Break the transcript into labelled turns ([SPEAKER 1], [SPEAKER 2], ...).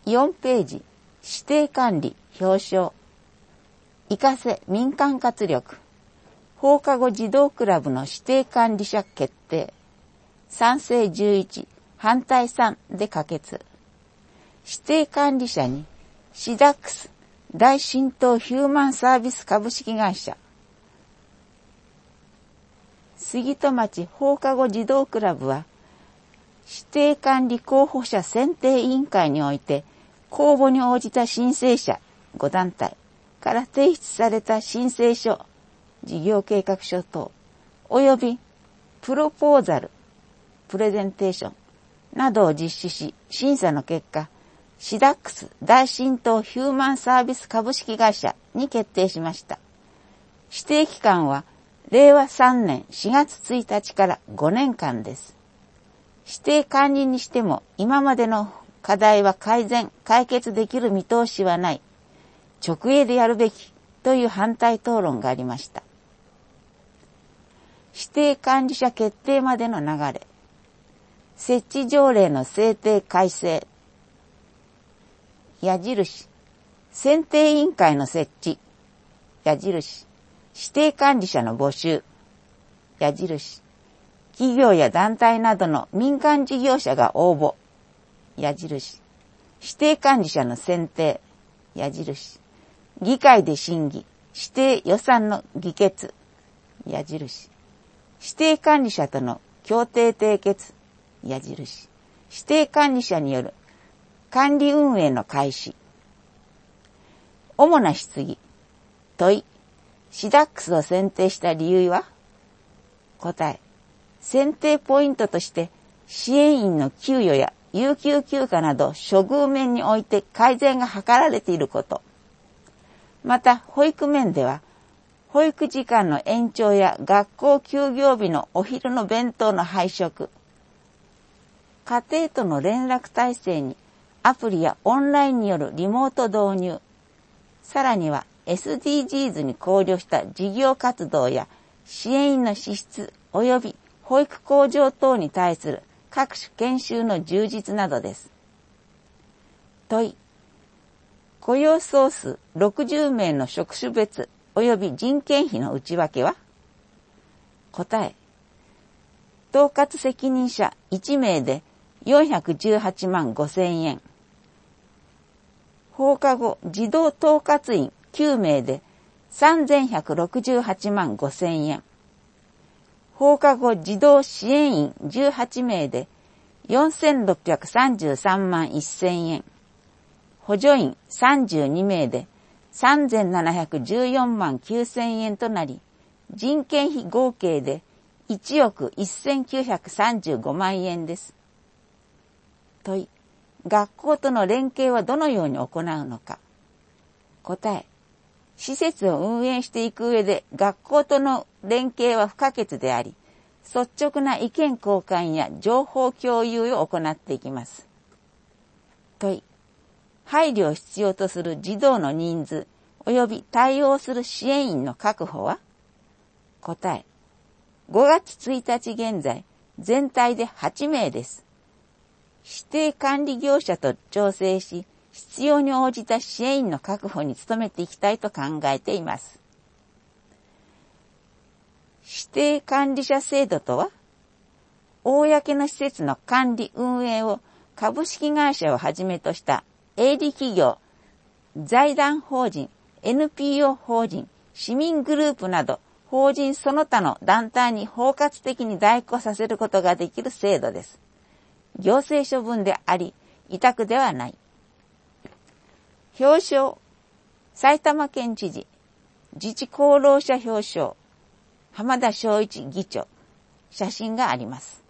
[SPEAKER 1] 4ページ、指定管理、表彰。活かせ民間活力。放課後児童クラブの指定管理者決定。賛成11、反対3で可決。指定管理者に、シダックス大浸透ヒューマンサービス株式会社。杉戸町放課後児童クラブは、指定管理候補者選定委員会において、公募に応じた申請者5団体から提出された申請書、事業計画書等、及びプロポーザル、プレゼンテーションなどを実施し、審査の結果、シダックス大浸透ヒューマンサービス株式会社に決定しました。指定期間は令和3年4月1日から5年間です。指定管理にしても今までの課題は解決できる見通しはない。直営でやるべきという反対討論がありました。指定管理者決定までの流れ。設置条例の制定改正。矢印。選定委員会の設置。矢印。指定管理者の募集。矢印。企業や団体などの民間事業者が応募。矢印。指定管理者の選定。矢印。議会で審議。指定予算の議決。矢印。指定管理者との協定締結。矢印。指定管理者による管理運営の開始。主な質疑。問い。シダックスを選定した理由は？答え。選定ポイントとして支援員の給与や有給休暇など処遇面において改善が図られていること。また保育面では保育時間の延長や学校休業日のお昼の弁当の配食。家庭との連絡体制にアプリやオンラインによるリモート導入。さらには SDGs に考慮した事業活動や支援員の資質及び保育向上等に対する各種研修の充実などです。問い。雇用総数60名の職種別及び人件費の内訳は？答え。統括責任者1名で418万5千円。放課後児童統括員9名で3168万5千円。放課後児童支援員18名で4633万1000円。補助員32名で3714万9000円となり、人件費合計で1億1935万円です。問い。学校との連携はどのように行うのか。答え。施設を運営していく上で学校との連携は不可欠であり、率直な意見交換や情報共有を行っていきます。問い。配慮を必要とする児童の人数及び対応する支援員の確保は？答え。5月1日現在、全体で8名です。指定管理業者と調整し、必要に応じた支援員の確保に努めていきたいと考えています。指定管理者制度とは、公の施設の管理運営を株式会社をはじめとした営利企業、財団法人、NPO 法人、市民グループなど法人その他の団体に包括的に代行させることができる制度です。行政処分であり、委託ではない。表彰。埼玉県知事、自治功労者表彰。浜田昭一議長。写真があります。